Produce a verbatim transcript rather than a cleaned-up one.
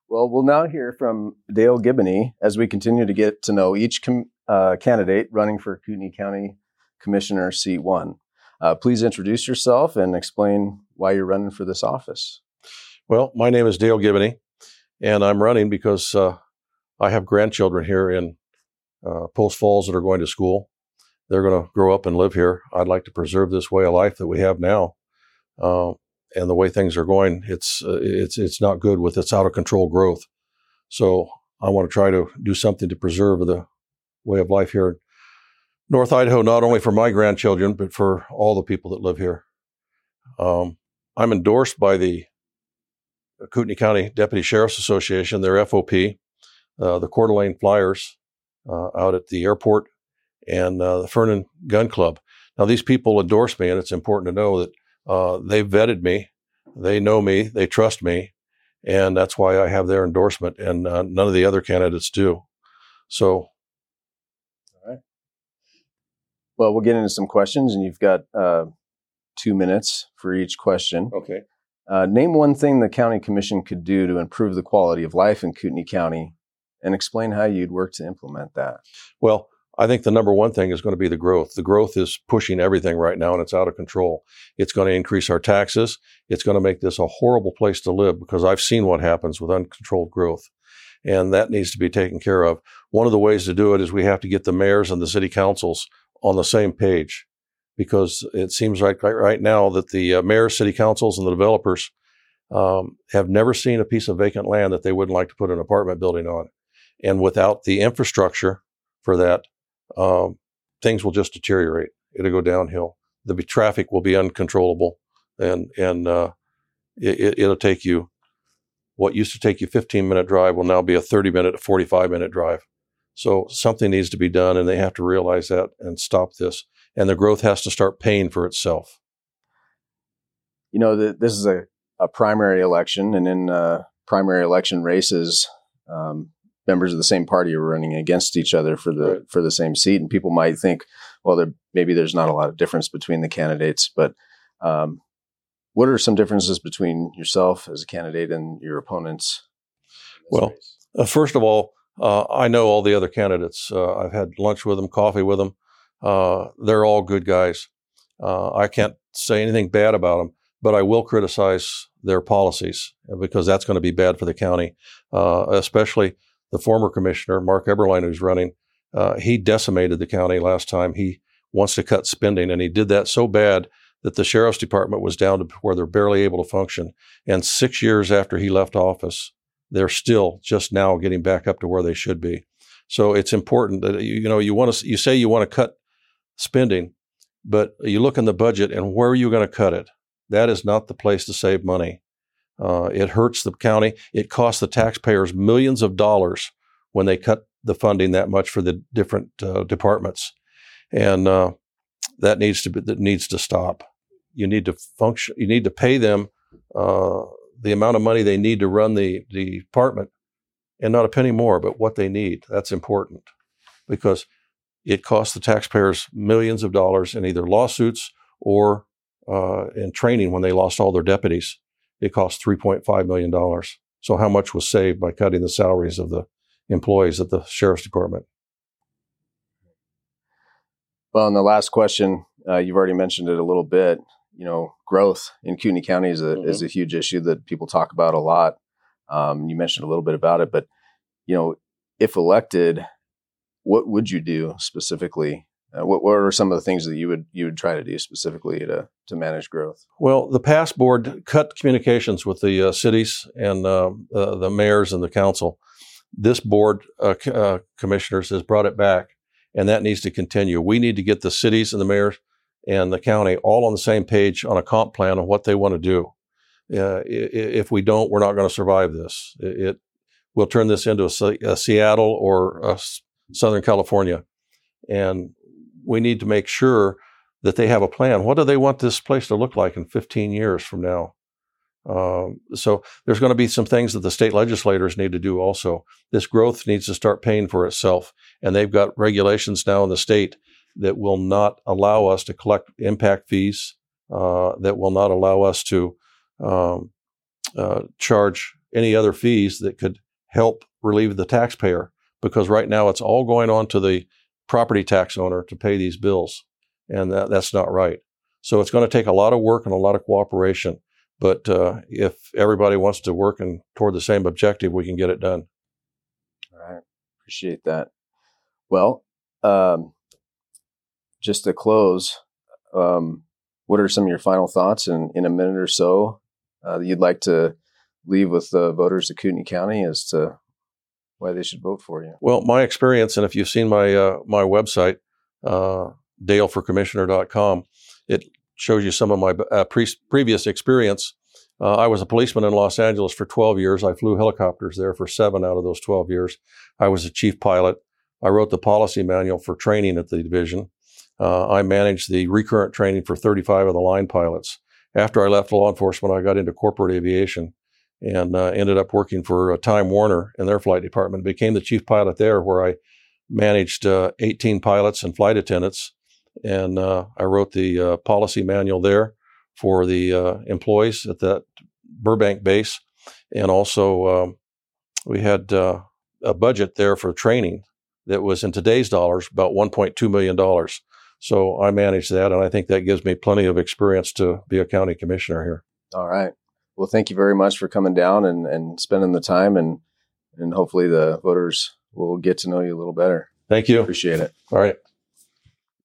Well, we'll now hear from Dale Giboney as we continue to get to know each com- uh, candidate running for Kootenai County Commissioner Seat one. Uh, please introduce yourself and explain why you're running for this office. Well, my name is Dale Giboney, and I'm running because uh, I have grandchildren here in uh, Post Falls that are going to school. They're going to grow up and live here. I'd like to preserve this way of life that we have now. Uh, and the way things are going, it's uh, it's it's not good with its out of control growth. So I want to try to do something to preserve the way of life here in North Idaho, not only for my grandchildren, but for all the people that live here. Um, I'm endorsed by the Kootenai County Deputy Sheriff's Association, their F O P, uh, the Coeur d'Alene Flyers uh, out at the airport, and uh, the Fernan Gun Club. Now, these people endorse me, and it's important to know that uh, they vetted me, they know me, they trust me, and that's why I have their endorsement, and uh, none of the other candidates do. So, all right. Well, we'll get into some questions, and you've got uh, two minutes for each question. okay. Uh, name one thing the county commission could do to improve the quality of life in Kootenai County, and explain how you'd work to implement that. Well, I think the number one thing is going to be the growth. The growth is pushing everything right now, and it's out of control. It's going to increase our taxes. It's going to make this a horrible place to live, because I've seen what happens with uncontrolled growth, and that needs to be taken care of. One of the ways to do it is we have to get the mayors and the city councils on the same page, because it seems like right, right now that the uh, mayors, city councils, and the developers um, have never seen a piece of vacant land that they wouldn't like to put an apartment building on. And without the infrastructure for that, Um, things will just deteriorate. It'll go downhill. The traffic will be uncontrollable, and and uh, it, it'll take you, what used to take you fifteen minute drive will now be a thirty minute to forty-five minute drive. So something needs to be done, and they have to realize that and stop this. And the growth has to start paying for itself. You know, the, this is a, a primary election, and in uh, primary election races, um, members of the same party are running against each other for the Right. for the same seat, and people might think, well, there, maybe there's not a lot of difference between the candidates. But um, what are some differences between yourself as a candidate and your opponents? Well, uh, first of all, uh, I know all the other candidates. Uh, I've had lunch with them, coffee with them. Uh, they're all good guys. Uh, I can't say anything bad about them, but I will criticize their policies, because that's going to be bad for the county, uh, especially the former commissioner, Mark Eberlein, who's running. Uh, he decimated the county last time. He wants to cut spending, and he did that so bad that the sheriff's department was down to where they're barely able to function. And six years after he left office, they're still just now getting back up to where they should be. So it's important that, you, you know, you want to, you say you want to cut spending, but you look in the budget and where are you going to cut it? That is not the place to save money. Uh, it hurts the county. It costs the taxpayers millions of dollars when they cut the funding that much for the different uh, departments, and uh, that needs to be, that needs to stop. You need to function. You need to pay them uh, the amount of money they need to run the the department, and not a penny more. But what they need, that's important, because it costs the taxpayers millions of dollars in either lawsuits or uh, in training when they lost all their deputies. It cost three point five million dollars. So how much was saved by cutting the salaries of the employees at the sheriff's department? Well, and the last question, uh, you've already mentioned it a little bit. You know, growth in Kootenai County is a, mm-hmm. is a huge issue that people talk about a lot. Um, you mentioned a little bit about it, but, you know, if elected, what would you do specifically? Uh, what, what are some of the things that you would you would try to do specifically to to manage growth? Well, the past board cut communications with the uh, cities and uh, uh, the mayors and the council. This board uh, c- uh, commissioners has brought it back, and that needs to continue. We need to get the cities and the mayors and the county all on the same page on a comp plan on what they want to do. Uh, if we don't, we're not going to survive this. It, it will turn this into a, a Seattle or a Southern California, and we need to make sure that they have a plan. What do they want this place to look like in fifteen years from now? Um, so there's going to be some things that the state legislators need to do also. This growth needs to start paying for itself. And they've got regulations now in the state that will not allow us to collect impact fees, uh, that will not allow us to um, uh, charge any other fees that could help relieve the taxpayer, because right now it's all going on to the property tax owner to pay these bills, and that, that's not right. So it's going to take a lot of work and a lot of cooperation, but uh, if everybody wants to work and toward the same objective, we can get it done. All right. Appreciate that. Well, um, just to close, um, what are some of your final thoughts in, in a minute or so uh, that you'd like to leave with the voters of Kootenai County as to why they should vote for you? Well, my experience, and if you've seen my uh, my website, uh, dale for commissioner dot com, it shows you some of my uh, pre- previous experience. Uh, I was a policeman in Los Angeles for twelve years. I flew helicopters there for seven out of those twelve years. I was a chief pilot. I wrote the policy manual for training at the division. Uh, I managed the recurrent training for thirty-five of the line pilots. After I left law enforcement, I got into corporate aviation and uh, ended up working for uh, Time Warner in their flight department. Became the chief pilot there, where I managed uh, eighteen pilots and flight attendants. And uh, I wrote the uh, policy manual there for the uh, employees at that Burbank base. And also um, we had uh, a budget there for training that was, in today's dollars, about one point two million dollars. So I managed that, and I think that gives me plenty of experience to be a county commissioner here. All right. Well, thank you very much for coming down and, and spending the time, and and hopefully the voters will get to know you a little better. Thank you. Appreciate it. All right.